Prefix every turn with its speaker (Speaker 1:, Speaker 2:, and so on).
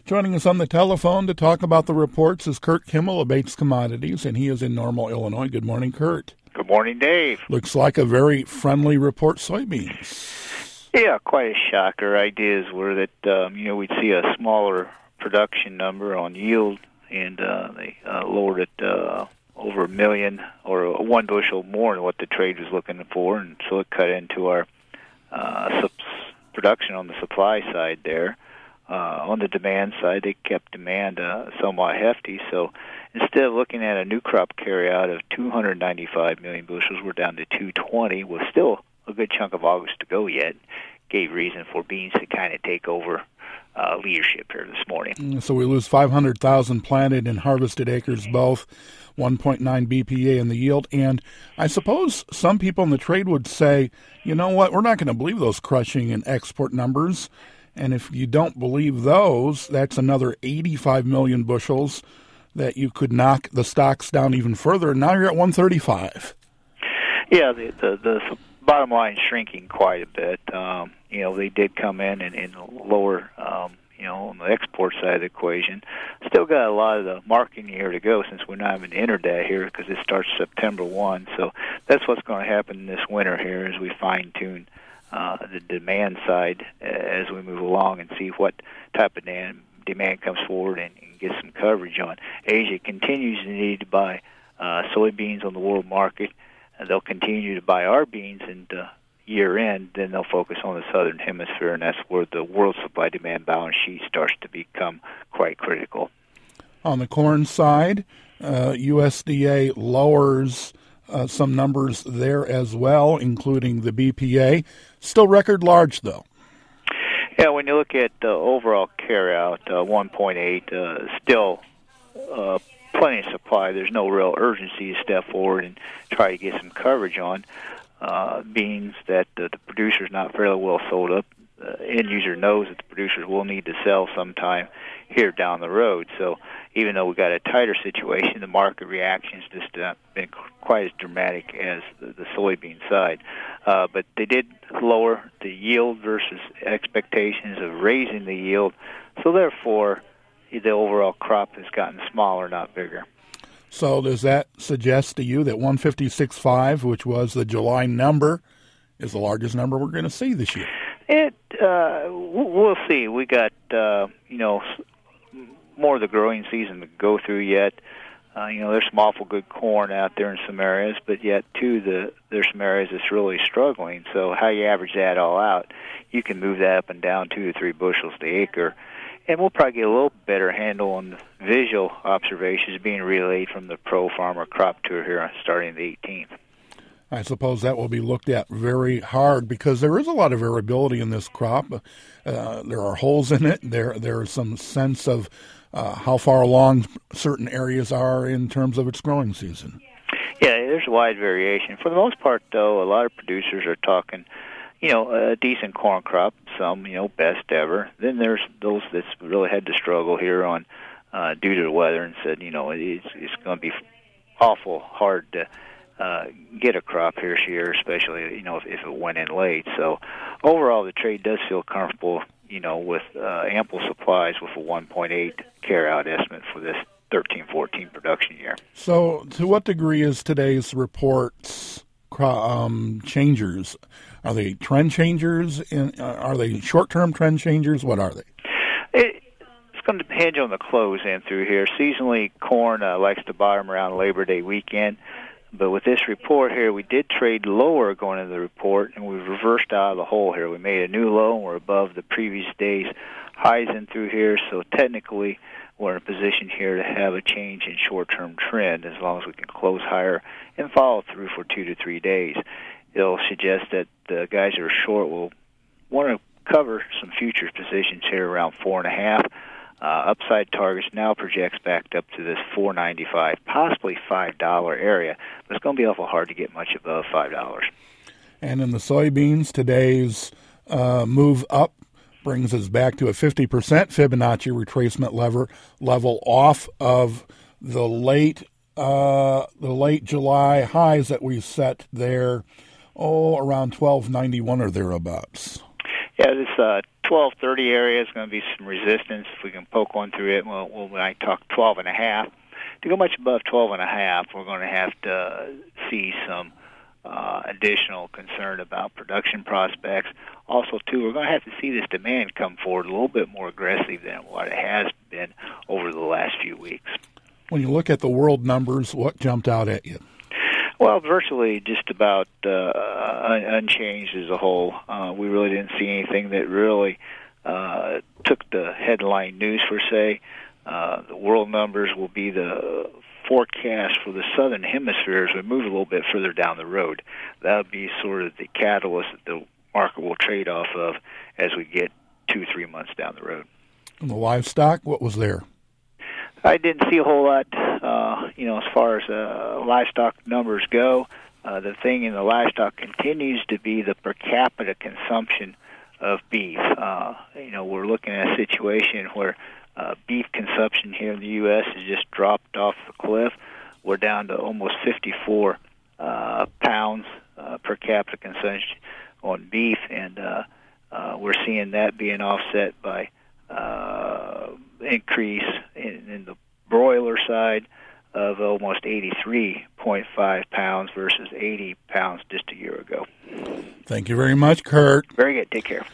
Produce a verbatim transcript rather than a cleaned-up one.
Speaker 1: Joining us on the telephone to talk about the reports is Kurt Kimmel of Bates Commodities, and he is in Normal, Illinois. Good morning, Kurt.
Speaker 2: Good morning, Dave.
Speaker 1: Looks like a very friendly report, soybeans.
Speaker 2: Yeah, quite a shocker. Ideas were that, um, you know, we'd see a smaller production number on yield, and uh, they uh, lowered it uh, over a million or one bushel more than what the trade was looking for, and so it cut into our uh, sub- production on the supply side there. Uh, on the demand side, they kept demand uh, somewhat hefty, so instead of looking at a new crop carryout of two hundred ninety-five million bushels, we're down to two hundred twenty, with still a good chunk of August to go yet. Gave reason for beans to kind of take over uh, leadership here this morning.
Speaker 1: So we lose five hundred thousand planted and harvested acres both, one point nine B P A in the yield. And I suppose some people in the trade would say, you know what, we're not going to believe those crushing and export numbers. And if you don't believe those, that's another eighty-five million bushels that you could knock the stocks down even further. And now you're at one thirty-five.
Speaker 2: Yeah, the the, the bottom line is shrinking quite a bit. Um, you know, they did come in and, and lower, um, you know, on the export side of the equation. Still got a lot of the marketing year to go since we're not even entered that here because it starts September first. So that's what's going to happen this winter here as we fine-tune uh, the demand side as we move along and see what type of demand, demand comes forward and, and get some coverage on. Asia continues to need to buy uh, soybeans on the world market. And they'll continue to buy our beans and uh, year end, then they'll focus on the southern hemisphere, and that's where the world supply-demand balance sheet starts to become quite critical.
Speaker 1: On the corn side, uh, U S D A lowers uh, some numbers there as well, including the B P A. Still record large, though.
Speaker 2: Yeah, when you look at the uh, overall carryout, uh, one point eight, uh, still uh, plenty of supply. There's no real urgency to step forward and try to get some coverage on uh, beans that uh, the producer's not fairly well sold up. Uh, end user knows that the producers will need to sell sometime here down the road. So even though we got a tighter situation, the market reaction's just not been quite as dramatic as the, the soybean side. Uh, but they did lower the yield versus expectations of raising the yield. So therefore, the overall crop has gotten smaller, not bigger.
Speaker 1: So does that suggest to you that one fifty-six point five, which was the July number, is the largest number we're going to see this year?
Speaker 2: It uh, we'll see. We got uh, you know more of the growing season to go through yet. Uh, you know, there's some awful good corn out there in some areas, but yet too the there's some areas that's really struggling. So how you average that all out, you can move that up and down two to three bushels the acre. And we'll probably get a little better handle on the visual observations being relayed from the Pro Farmer Crop Tour here starting the eighteenth.
Speaker 1: I suppose that will be looked at very hard because there is a lot of variability in this crop. Uh, there are holes in it. There there is some sense of uh, how far along certain areas are in terms of its growing season.
Speaker 2: Yeah, there's a wide variation. For the most part, though, a lot of producers are talking you know, a decent corn crop, some, you know, best ever. Then there's those that's really had to struggle here on uh, due to the weather and said, you know, it's, it's going to be awful hard to uh, get a crop here this year, especially, you know, if, if it went in late. So overall, the trade does feel comfortable, you know, with uh, ample supplies with a one point eight carryout estimate for this thirteen fourteen production year.
Speaker 1: So to what degree is today's reports um, changers? Are they trend changers? In, uh, are they short-term trend changers? What are they?
Speaker 2: It, it's going to depend on the close in through here. Seasonally, corn uh, likes to bottom around Labor Day weekend. But with this report here, we did trade lower going into the report, and we've reversed out of the hole here. We made a new low, and we're above the previous day's highs in through here. So technically, we're in a position here to have a change in short-term trend as long as we can close higher and follow through for two to three days. It'll suggest that the guys that are short will want to cover some futures positions here around four and a half. Uh, upside targets now projects back up to this four ninety-five, possibly five dollar area, but it's going to be awful hard to get much above five dollars.
Speaker 1: And in the soybeans, today's uh, move up brings us back to a fifty percent Fibonacci retracement lever level off of the late uh, the late July highs that we set there. Oh, around twelve ninety-one or thereabouts.
Speaker 2: Yeah, this uh, twelve thirty area is going to be some resistance. If we can poke one through it, we'll, we'll I talk twelve and a half. To go much above twelve and a half, we're going to have to see some uh, additional concern about production prospects. Also, too, we're going to have to see this demand come forward a little bit more aggressive than what it has been over the last few weeks.
Speaker 1: When you look at the world numbers, what jumped out at you?
Speaker 2: Well, virtually just about uh, un- unchanged as a whole. Uh, we really didn't see anything that really uh, took the headline news, per se. Uh, the world numbers will be the forecast for the southern hemisphere as we move a little bit further down the road. That would be sort of the catalyst that the market will trade off of as we get two, three months down the road.
Speaker 1: And the livestock, what was there?
Speaker 2: I didn't see a whole lot, uh, you know, as far as uh, livestock numbers go. Uh, the thing in the livestock continues to be the per capita consumption of beef. Uh, you know, we're looking at a situation where uh, beef consumption here in the U S has just dropped off the cliff. We're down to almost fifty-four uh, pounds uh, per capita consumption on beef, and uh, uh, we're seeing that being offset by uh, increase in, in the broiler side of almost eighty-three point five pounds versus eighty pounds just a year ago.
Speaker 1: Thank you very much, Kurt.
Speaker 2: Very good. Take care.